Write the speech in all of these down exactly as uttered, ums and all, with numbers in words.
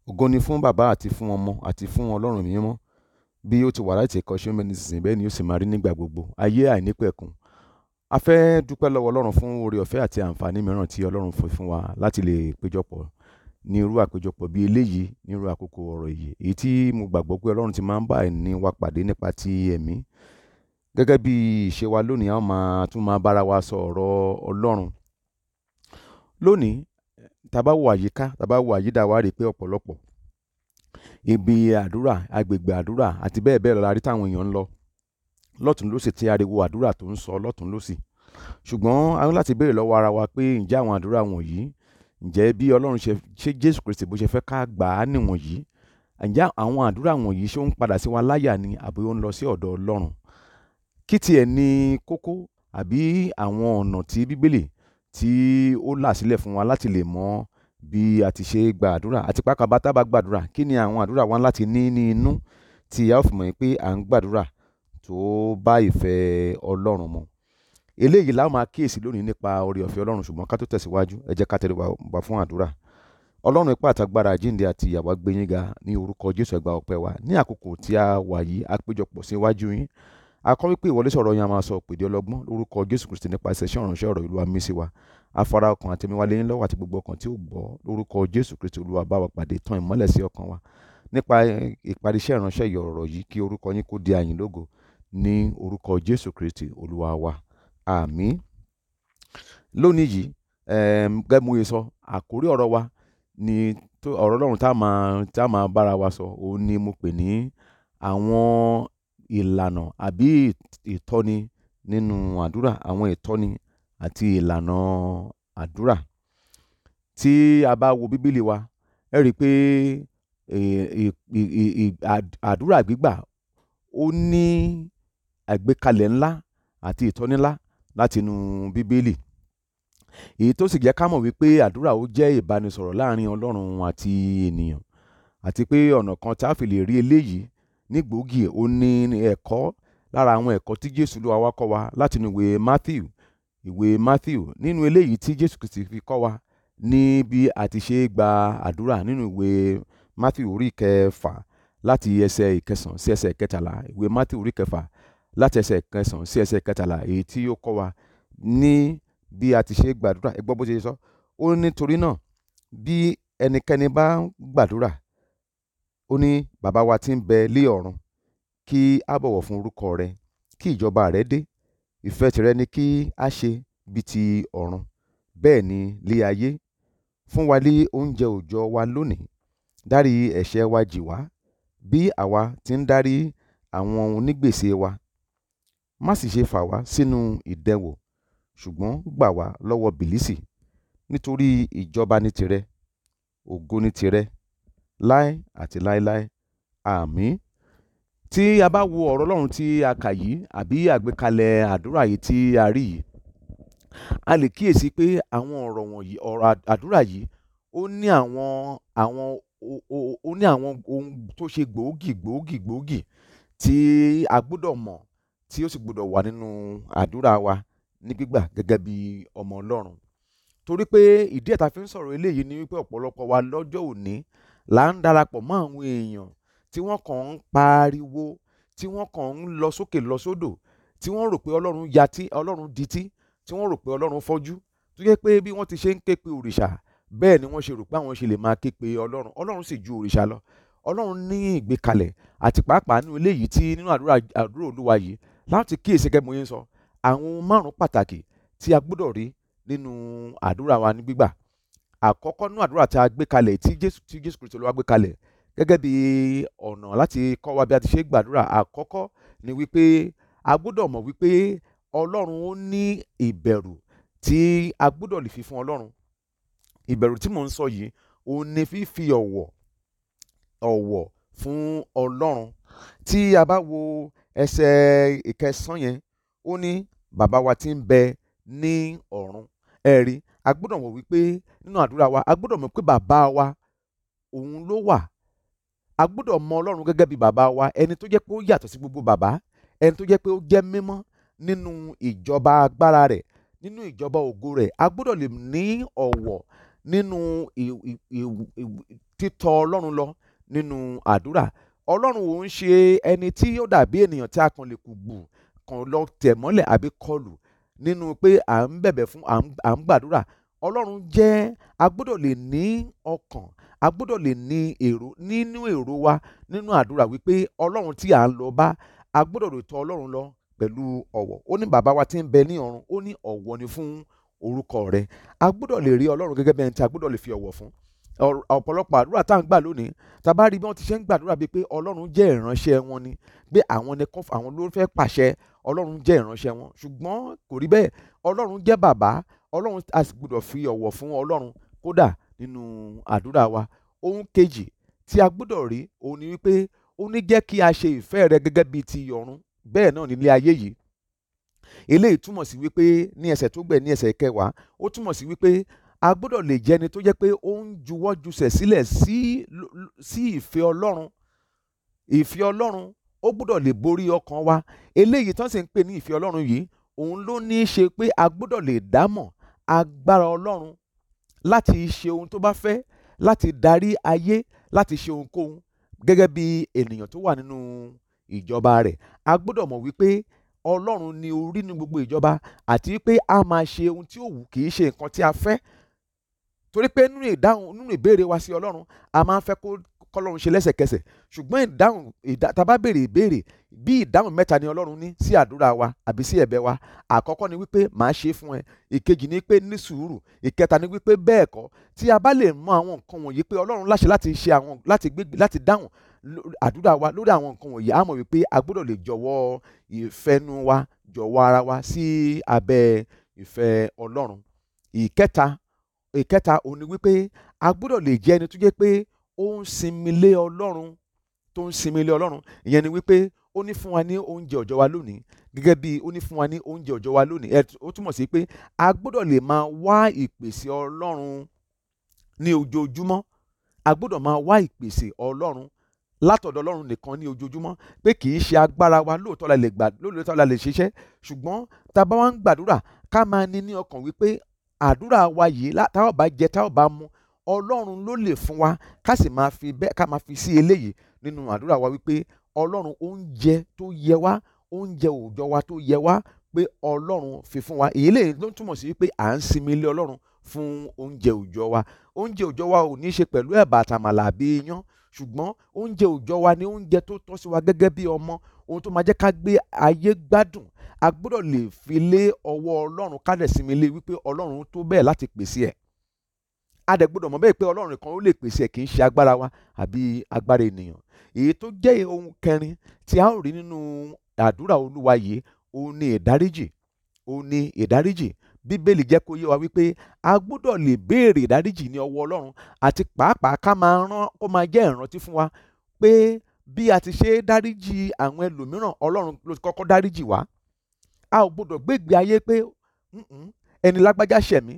Ògo ni fún bàbá àti fún ọmọ àti fún ọlọ́run mímọ́, bí ó ti wà láti ìkọ́ṣe mẹ́ni sísìn bẹ́ẹ̀ ni ó sì máa rí nígbà gbogbo, ayé àìnípẹ̀kun. A fẹ́ dúpẹ́ lọ́wọ́ ọlọ́run fún oore ọ̀fẹ́ àti àǹfààní mìíràn tí ọlọ́run fún fún wa láti lè péjọpọ̀ ní irú àpéjọpọ̀ bí eléyìí ní irú àkókò ọ̀rọ̀ yìí, èyí tí mo gbàgbọ́ pé ọlọ́run ti máa ń bá ẹni wa pàdé nípa ti ẹ̀mí. Gẹ́gẹ́ bí ìṣe wa lónìí, a máa tún máa bára wa sọ ọ̀rọ̀ ọlọ́run. Lónìí, tá bá wo àyíká, tá bá wo àyídà wa rí pé ọ̀pọ̀lọpọ̀ ibi àdúrà, agbègbè àdúrà àti bẹ́ẹ̀ bẹ́ẹ̀ lọ la rí táwọn èèyàn ń lọ lọ́tùn lósì, tí ariwo àdúrà tó ń sọ lọ́tùn lósì. Ṣùgbọ́n a ní láti béèrè lọ́wọ́ ara wa pé ǹjẹ́ àwọn àdúrà wọ̀nyí, ǹjẹ́ bí ọlọ́run ṣe ṣe Jésù Kristi bó ṣe fẹ́ ká gbà á nìwọ̀nyí, ǹjẹ́ àwọn àdúrà wọ̀nyí ṣé ó ń padà sí wa láyà ni àbí ó ń lọ sí ọ̀dọ̀ ọlọ́run? Kí tiẹ̀ ní kókó àbí àwọn ọ̀nà tí bíbélì tí ó là sílẹ̀ fún wa láti lè mọ bí a ti ṣe gba àdúrà, àti pàápàá bá tá bá gbàdúrà, kí ni àwọn àdúrà wa láti ní ní inú tí a ó fi mọ̀ pé à ń gbàdúrà tó bá ìfẹ́ ọlọ́run mu. Eléyìí la ó máa kíyèsí lónìí nípa oore ọ̀fẹ́ ọlọ́run, ṣùgbọ́n ká tó tẹ̀síwájú, ẹ jẹ́ ká tẹríba wa fún àdúrà. Ọlọ́run ipá àtagbára àjíǹde àti ìyè, àwa gbé yín ga ní orúkọ Jésù, ẹ gba ọpẹ́ wa ní àkókò tí a wà yìí. A péjọpọ̀ sí iwájú yín, a kọ́ wípé ìwọlé sọ̀rọ̀ yín a máa sọ òpèdè ọlọ́gbọ́n lórúkọ Jésù Kristi nípasẹ̀ iṣẹ́ ìránṣẹ́ ọ̀rọ̀ Olúwa mí sí wa. Afárá ọkàn àti ẹ̀mí wa lé yín lọ́wọ́, àti gbogbo ọkàn tí ó gbọ́ lórúkọ Jésù Kristi. Olúwa bá wa pàdé, tàn ìmọ́lẹ̀ sí ọkàn wa nípa ìparí iṣẹ́ ìránṣẹ́ ọ̀rọ̀ yìí, kí orúkọ yín kó di àyìn lógo ní orúkọ Jésù Kristi Olúwa wa, àmín. Lónìí yìí, gẹ́gẹ́ bí mo sọ, àkórí ọ̀rọ̀ wa ni ọ̀rọ̀ ọlọ́run tá máa tá máa bára wa sọ, òun ni mo pè ní àwọn ìlànà àbí ìtọ́ni nínú àdúrà, àwọn ìtọ́ni àti ìlànà àdúrà. Tí a bá wo bíbélì wa, ẹ rí i pé àdúrà gbígbà ó ní àgbékalẹ̀ ńlá àti ìtọ́ni ńlá láti inú bíbélì, èyí tó sì jẹ́ ká mọ̀ wípé àdúrà ó jẹ́ ìbánisọ̀rọ̀ láàrin ọlọ́run àti ènìyàn, àti pé ọ̀nà kan tá a fi lè rí eléyìí ní gbòógì ó ní ẹ̀kọ́ lára àwọn ẹ̀kọ́ tí Jésù Olúwa wa kọ́ wa láti inú ìwé Matthew ìwé Matthew nínú eléyìí tí Jésù Kristi fi kọ́ wa ní bí a ti ṣe gba àdúrà nínú ìwé Matthew orí kẹfà láti ẹsẹ̀ ìkẹsàn sí ẹsẹ̀ ìkẹtàlá. Ìwé Matthew orí kẹfà láti ẹsẹ̀ ìkẹsàn sí ẹsẹ̀ ìkẹtàlá, èyí tí ó kọ́ wa ní bí a ti ṣe gbàdúrà. Ẹ gbọ́ bó ṣe sọ, ó ní nítorí náà bí ẹnikẹ́ni bá ń gbàdúrà, ó ní bàbá wa tí ń bẹ lé ọ̀run, kí a bọ̀wọ̀ fún orúkọ rẹ, kí ìjọba rẹ dé, ìfẹ́ tìrẹ ni kí a ṣe bí ti ọ̀run bẹ́ẹ̀ ni lé ayé. Fún wa ní oúnjẹ òòjọ́ wa lónìí, dárí ẹ̀ṣẹ̀ wa jì wá bí àwa ti ń dárí àwọn onígbèsè wa, má sì ṣe fà wá sínú ìdẹwò, ṣùgbọ́n gbà wá lọ́wọ́ bìlísì. Nítorí ìjọba ní tìrẹ, ògo ní tìrẹ, láé àti láéláé, àmín. Tí a bá wo ọ̀rọ̀ ọlọ́run tí a kà yìí, àbí àgbékalẹ̀ àdúrà yìí tí a rí yìí, a lè kíyèsí pé àwọn ọ̀rọ̀ wọ̀nyí, ọ̀rọ̀ àdúrà yìí, ó ní àwọn àwọn ó ní àwọn ohun tó ṣe gbòógì gbòógì gbòógì tí a gbọ́dọ̀ mọ̀, tí ó sì gbọ́dọ̀ wà nínú àdúrà wa ní gbígbà gẹ́gẹ́ bí ọmọ ọlọ́run. Torí pé ìdí ẹ̀ tá fi ń sọ̀rọ̀ eléyìí ni wípé ọ̀pọ̀lọpọ̀ wa lọ́jọ́ òní là ń darapọ̀ mọ́ àwọn èèyàn tí wọ́n kàn ń pariwo, tí wọ́n kàn ń lọ sókè lọ sódò, tí wọ́n rò pé ọlọ́run yatí, ọlọ́run dití, tí wọ́n rò pé ọlọ́run fọ́jú, tó jẹ́ pé bí wọ́n ti ṣe ń ké pe òrìṣà, bẹ́ẹ̀ ni wọ́n ṣe rò pé àwọn ṣe lè máa ké pe ọlọ́run. Ọlọ́run sì ju òrìṣà lọ. Ọlọ́run ní ìgbékalẹ̀, àti pàápàá nínú eléyìí tí nínú àdúrà àdúrà Olúwa yìí láti kíyèsí, gẹ́gẹ́ bí mo yẹn sọ, àwọn ohun márùn-ún pàtàkì tí a gbọ́dọ̀ rí nínú àdúrà wa ní gbígbà. Àkọ́kọ́ nínú àdúrà tí a gbé kalẹ̀, tí Jésù tí Jésù Kristi Olúwa gbé kalẹ̀ gẹ́gẹ́ bí ọ̀nà láti kọ́ wa bí a ti ṣe gbàdúrà, àkọ́kọ́ ni wípé a gbọ́dọ̀ mọ̀ wípé ọlọ́run ó ní ìbẹ̀rù tí a gbọ́dọ̀ lè fi fún ọlọ́run. Ìbẹ̀rù tí mò ń sọ yìí, òun ni fífi ọ̀wọ̀ ọ̀wọ̀ fún ọlọ́run. Tí a bá wo ẹsẹ̀ ìkẹsàn yẹn, ó ní bàbá wa tí ń bẹ ní ọ̀run. Ẹ rí, a gbọ́dọ̀ mọ̀ wípé nínú àdúrà wa, a gbọ́dọ̀ mọ̀ pé bàbá wa òun ló wà. A gbọ́dọ̀ mọ ọlọ́run gẹ́gẹ́ bí bàbá wa, ẹni tó jẹ́ pé ó yàtọ̀ sí gbogbo bàbá, ẹni tó jẹ́ pé ó jẹ́ mímọ́ nínú ìjọba agbára rẹ̀, nínú ìjọba ògo rẹ̀. A gbọ́dọ̀ lè ní ọ̀wọ̀ nínú títọ̀ Ọlọ́run lọ nínú àdúrà. Ọlọ́run ò ń ṣe ẹni tí yóò dàbí ènìyàn tí a kàn lè kùgbù kàn lọ tẹ̀ mọ́lẹ̀ àbí kọlù nínú pé à ń bẹ̀bẹ̀ fún à ń gbàdúrà. Ọlọ́run jẹ́ a gbọ́dọ̀ lè ní ọkàn, a gbọ́dọ̀ lè ní èrò nínú èrò wa nínú àdúrà wípé Ọlọ́run tí à ń lọ bá, a gbọ́dọ̀ lè tọ̀ Ọlọ́run lọ pẹ̀lú ọ̀wọ̀. Ó ní bàbá wa tí ń bẹ ní ọ̀run, ó ní ọ̀wọ̀ ni fún orúkọ rẹ̀. A gbọ́dọ̀ lè rí Ọlọ́run gẹ́gẹ́ bí ẹni tí a gbọ́dọ̀ lè fi ọ̀wọ̀ fún. Ọ̀pọ̀lọpọ̀ àdúrà tá à ń gbà lónìí, tá a bá rí bí wọ́n ti ṣe ń gbàdúrà bíi pé Ọlọ́run jẹ́ ìránṣẹ́ wọn ni, pé àwọn ni àwọn ló fẹ́ pàṣẹ, Ọlọ́run jẹ́ ìránṣẹ́ wọn. Ṣùgbọ́n kò rí bẹ́ẹ̀. Ọlọ́run jẹ́ bàbá, Ọlọ́run a sì gbọ́dọ̀ fi ọ̀wọ̀ fún Ọlọ́run kódà nínú àdúrà wa. Ohun kejì tí a gbọ́dọ̀ rí òun ni wípé ó ní jẹ́ kí a ṣe ìfẹ́ rẹ gẹ́gẹ́ bíi ti ọ̀run bẹ́ẹ̀ náà nílé ayé yìí. Eléyìí túmọ̀ sí wípé ní ẹsẹ̀ tó gbẹ̀ ní ẹsẹ̀ kẹwàá, ó túmọ̀ sí wípé a gbọ́dọ̀ lè jẹ́ ẹni tó jẹ́ pé ó ń juwọ́ jùsẹ̀ sílẹ̀ sí sí ìfẹ́ Ọlọ́run. Ìfẹ́ Ọlọ́run ó gbọ́dọ̀ lè borí ọkàn wa. Eléyìí tán sì ń pè ní ìfẹ́ Ọlọ́run yìí, òun ló ní í ṣe pé a gbọ́dọ̀ lè dámọ̀ agbára Ọlọ́run láti ṣe ohun tó bá fẹ́, láti darí ayé, láti ṣe ohunkóhun gẹ́gẹ́ bí ènìyàn tó wà nínú ìjọba rẹ̀. A gbọ́dọ̀ mọ̀ wípé Ọlọ́run ni orí ní gbogbo ìjọba àti wípé a máa ṣe ohun tí ó wù, kì í ṣe nǹkan tí a fẹ́. Torí pé nínú ìdáhùn nínú ìbéèrè wa sí Ọlọ́run, a máa ń fẹ́ kó kọ́lọ́run ṣe lẹ́sẹ̀kẹsẹ̀. Ṣùgbọ́n ìdáhùn tá a bá béèrè ìbéèrè, bí ìdáhùn mẹ́ta ni Ọlọ́run ní sí àdúrà wa àbí sí ẹ̀bẹ̀ wa. Àkọ́kọ́ ni wípé màá ṣe fún ẹ. Ìkejì ni pé ní sùúrù. Ìkẹta ni wípé bẹ́ẹ̀ kọ́. Tí a bá lè mọ àwọn nǹkan wọ̀nyí pé Ọlọ́run láṣẹ láti ṣe àwọn láti gbé láti dáhùn àdúrà wa lórí àwọn nǹkan wọ̀nyí, a mọ̀ wípé a gbọ́dọ̀ lè jọ̀wọ́ ìfẹ́nu wa, jọ̀wọ́ ara wa sí abẹ́ ìfẹ́ Ọlọ́run. Ìkẹta ìkẹta òun ni wípé a gbọ́dọ̀ lè jẹ́ ẹni tó jẹ́ pé ó ń sinmi lé Ọlọ́run, tó ń sinmi lé Ọlọ́run. Ìyẹn ni wípé ó ní fún wa ní oúnjẹ òòjọ́ wa lónìí, gẹ́gẹ́ bí ó ní fún wa ní oúnjẹ òòjọ́ wa lónìí. Ó túmọ̀ sí pé a gbọ́dọ̀ lè máa wá ìpèsè Ọlọ́run ní ojoojúmọ́. A gbọ́dọ̀ máa wá ìpèsè Ọlọ́run látọ̀dọ̀ Ọlọ́run nìkan ní ojoojúmọ́, pé kì í ṣe agbára wa lóòótọ́ la lè gbà lóòótọ́ la lè ṣiṣẹ́. Ṣùgbọ́n tá a bá wá ń gbàdúrà, ká máa ní ní ọkàn wípé àdúrà wa yìí tá ò bá jẹ tá ò bá mu, Ọlọ́run ló lè fún wa. Ká sì máa fi bẹ́ẹ̀ ká máa fi sí eléyìí nínú àdúrà wa wípé Ọlọ́run oúnjẹ tó yẹ wá, oúnjẹ òòjọ́ wa tó yẹ wá, pé Ọlọ́run fi fún wa. Èyí lè ló túmọ̀ sí wípé à ń sinmi lé Ọlọ́run fún oúnjẹ òòjọ́ wa. Oúnjẹ òòjọ́ wa ò ní í ṣe pẹ̀lú ẹ̀bà àtàmàlà àbí iyán. Ṣùgbọ́n oúnjẹ òòjọ́ wa ni oúnjẹ tó tọ́ sí wa gẹ́gẹ́ bí ọmọ, ohun tó máa jẹ́ ká gbé ayé gbádùn. A gbọ́dọ̀ lè fi lé ọwọ́ Ọlọ́run, ká dẹ̀ sinmi lé wípé Ọlọ́run tó bẹ́ẹ̀ láti pèsè ẹ̀. A dẹ̀ gbọ́dọ̀ mọ̀ bẹ́ẹ̀ pé Ọlọ́run nìkan ó lè pèsè ẹ̀, kì í ṣe agbára wa àbí agbára ènìyàn. Èyí tó jẹ́ ohun kẹrin tí a ó rí nínú àdúrà Olúwa yìí, òun ni ìdáríjì. Òun ni ìdáríjì. Bíbélì jẹ́ kó yé wa wípé a gbọ́dọ̀ lè béèrè ìdáríjì ní ọwọ́ Ọlọ́run, àti pàápàá ká máa rán kó máa jẹ́ ìrántí fún wa pé bí a ti ṣe dáríjì àwọn ẹlòmíràn, Ọlọ́run ló ti kọ́kọ́ dáríjì wá. A ò gbọ́dọ̀ gbégbé ayé pé ẹni lágbájá ṣẹ̀ mí,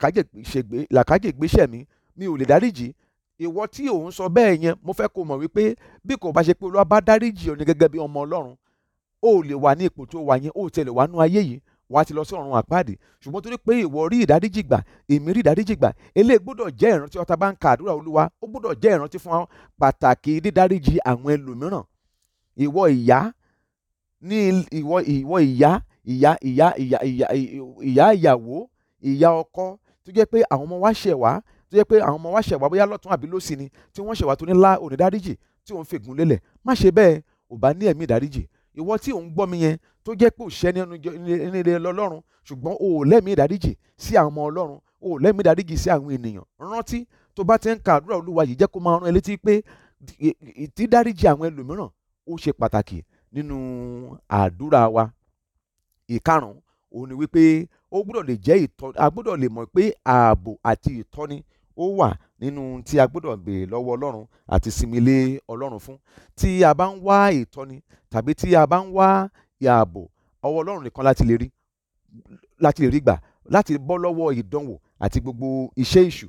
làkájègbé ṣẹ̀ mí, mi ò lè dáríjì. Ìwọ tí òun sọ bẹ́ẹ̀ yẹn, mo fẹ́ kó mọ̀ wípé bí kò bá ṣe pé Olúwa bá dáríjì ọ ní gẹ́gẹ́ bí ọmọ Ọlọ́run, ó lè wà ní ipò tó wà yẹn, ó tẹ̀lé wà nú ayé yìí, wà á ti lọ sí ọ̀run àpáàdì. Ṣùgbọ́n torí pé ìwọ rí ìdáríjì gbà, èmi rí ìdáríjì gbà, eléyìí gbọ́dọ̀ jẹ́ ìrántí ọ̀tá bá ń ka àdúrà Olúwa, ó gbọ́dọ̀ jẹ́ ìrántí fún wa pàtàkì dídáríjì àwọn ẹlòmíràn. Ìwọ ìyá ní ìwọ ìwọ ìyá ìyá ìyá ìyá ìyá ìyá ìyàwó, ìyá ọkọ tó jẹ́ pé àwọn ọmọ wa ṣẹ̀ wá, tó jẹ́ pé àwọn ọmọ wa ṣẹ̀ wá bóyá lọ́tún àbí lósì ni, tí wọ́n ṣẹ̀ wá tó ní lá òní dáríjì, tí òun fègún lélẹ̀. Má ṣe bẹ́ẹ̀, ò bá ní ẹ̀mí ìdáríjì. Ìwọ tí òun gbọ́ mi yẹn, tó jẹ́ pé òṣìṣẹ́ nínú ilé Ọlọ́run, ṣùgbọ́n o ò lẹ́mìí ìdáríjì sí àwọn ọmọ Ọlọ́run, o ò lẹ́mìí ìdáríjì sí àwọn ènìyàn. Rántí tó bá ti ń ka àdúrà Olúwa yìí, jẹ́ kó máa rán ẹ létí pé dídáríjì àwọn ẹlòmíràn ó ṣe pàtàkì nínú àdúrà wa. Ìkarùn-ún òun ni wípé ó gbọ́dọ̀ lè jẹ́ ìtọ́ a gbọ́dọ̀ lè mọ̀ pé ààbò àti ìtọ́ni ó wà nínú tí a gbọ́dọ̀ béèrè lọ́wọ́ Ọlọ́run àti sinmi lé Ọlọ́run fún. Tí a bá ń wá ìtọ́ni tàbí tí a bá ń wá ààbò, ọwọ́ Ọlọ́run nìkan láti lè rí láti lè rí gbà láti bọ́ lọ́wọ́ ìdánwò àti gbogbo iṣẹ́ èṣù.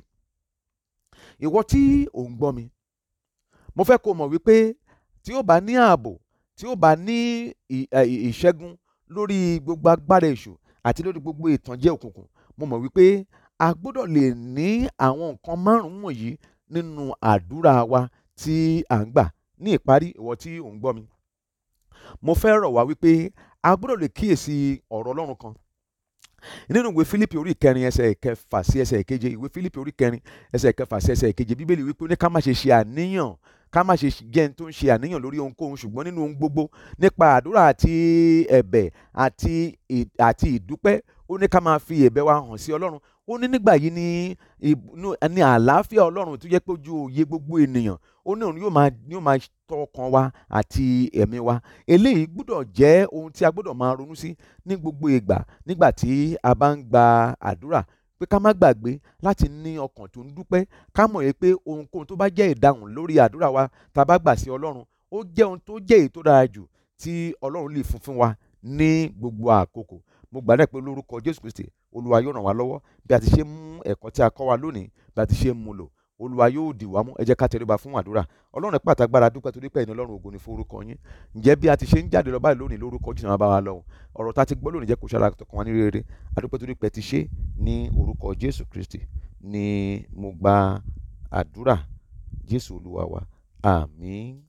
Ìwọ tí ò ń gbọ́ mi, mo fẹ́ kó mọ̀ wípé tí ó bá ní ààbò, tí ó bá ní ìṣẹ́gun lórí gbogbo agbára èṣù àti lórí gbogbo ìtànjẹ òkùnkùn, mo mọ̀ wípé a gbọ́dọ̀ lè ní àwọn nǹkan márùn-ún wọ̀nyí nínú àdúrà wa tí à ń gbà. Ní ìparí, ìwọ tí ò ń gbọ́ mi, mo fẹ́ rọ̀ wá wípé a gbọ́dọ̀ lè kíyèsí ọ̀rọ̀ Ọlọ́run kan nínú ìwé Fílípì orí ìkẹrin ẹsẹ̀ ìkẹfà sí ẹsẹ̀ ìkeje. Ìwé Fílípì orí ìkẹrin ẹsẹ̀ ìkẹfà sí ẹsẹ̀ ìkeje, Bíbélì wípé ó ní ká má ṣe ṣe àníyàn ká má ṣe jẹ́ ẹni tó ń ṣe àníyàn lórí ohunkóhun, ṣùgbọ́n nínú ohun gbogbo nípa àdúrà àti ẹ̀bẹ̀ àti àti ìdúpẹ́, ó ní ká máa fi ẹ̀bẹ̀ wa hàn sí Ọlọ́run. Ó ní nígbà yìí ní ní àlàáfíà Ọlọ́run tó jẹ́ pé ojú òye gbogbo ènìyàn, ó ní òun yóò máa yóò máa tọ́ ọkàn wa àti ẹ̀mí wa. Eléyìí gbọ́dọ̀ jẹ́ ohun tí a gbọ́dọ̀ máa ronú sí ní gbogbo ìgbà nígbà tí a bá ń gba àdúrà, pé ká má gbàgbé láti ní ọkàn tó ń dúpẹ́. Ká mọ̀ yẹ pé ohunkóhun tó bá jẹ́ ìdáhùn lórí àdúrà wa tá a bá gbà sí Ọlọ́run, ó jẹ́ ohun tó jẹ́ èyí tó dára jù tí Ọlọ́run lè fún fún wa ní gbogbo àkókò. Mo gbàdúrà pé lórúkọ Jésù Kristi, Olúwa yóò ràn wá lọ́wọ́ bí a ti ṣe mú ẹ̀kọ́ tí a kọ́ wa lónìí, bí a ti ṣe mú lò. Olúwa yóò dì wá mú. Ẹ jẹ́ ká tẹríba fún àdúrà. Ọlọ́run pàtàkì agbára, dúpẹ́ torí pé ẹ̀yin Ọlọ́run ògo ni fún orúkọ yín. Ǹjẹ́ bí a ti ṣe ń jáde lọ báyìí lónìí lórúkọ Jésù máa bá wa lọ. Ọ̀rọ̀ tá a ti gbọ́ lónìí jẹ́ kó ṣara tọkàn wa ní rere. A dúpẹ́ torí pé ẹ ti ṣe ní orúkọ Jésù Kristi ni mo gba àdúrà. Jésù Olúwa wa. Àmín.